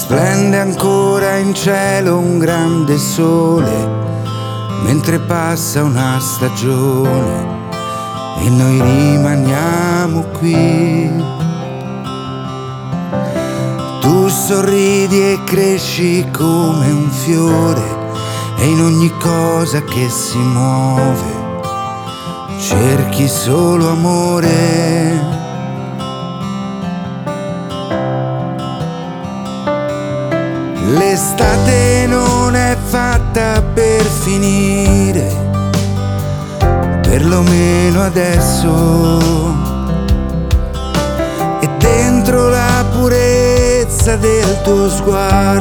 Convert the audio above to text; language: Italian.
Splende ancora in cielo un grande sole, mentre passa una stagione e noi rimaniamo qui. Tu sorridi e cresci come un fiore e in ogni cosa che si muove cerchi solo amore. L'estate non è fatta per finire, perlomeno adesso. E dentro la purezza del tuo sguardo